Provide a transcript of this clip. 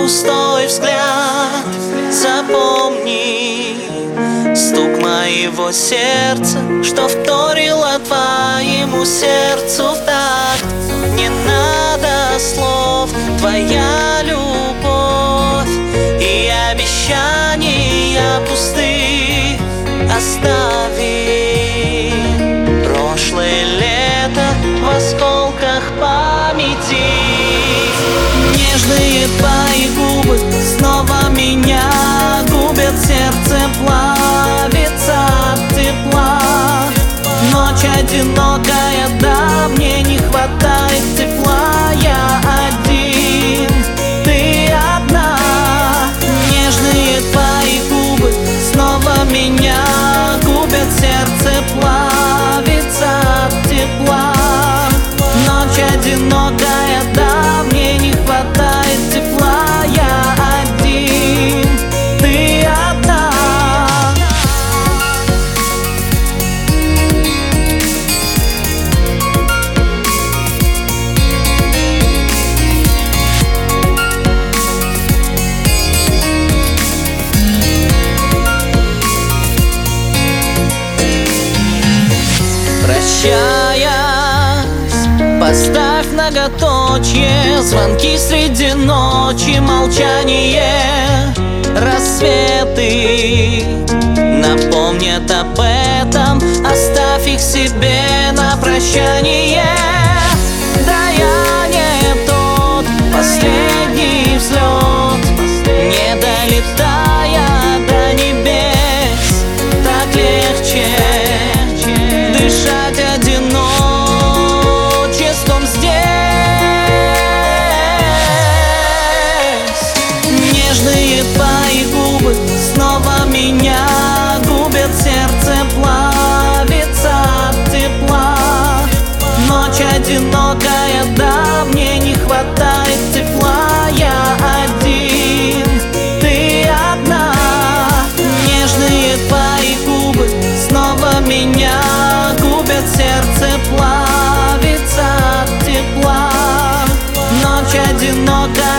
пустой взгляд. Запомни стук моего сердца, что вторило твоему сердцу в такт. Не надо слов, твоя любовь и обещания пустые остави. Прошлое лето в осколках памяти. Нежные твои губы снова меня губят, сердце плавится от тепла. Ночь одинокая, да, мне не хватает тепла. Я один, ты одна. Нежные твои губы снова меня губят, сердце плавится от тепла. Ночь одинокая, да, мне не хватает тепла. Я один, ты одна. Прощаясь, поставь многоточие, звонки среди ночи, молчание, рассветы напомнят об этом, оставь их себе на прощание. Да, я не тот последний взлет, не долетая до небес, так легче дышать одиночеством здесь. Нежные твои губы снова меня губят, сердце плавится от тепла. Ночь одинокая, да, мне не хватает тепла. Я один, ты одна. Нежные твои губы снова меня губят, сердце плавится от тепла. Ночь одинокая.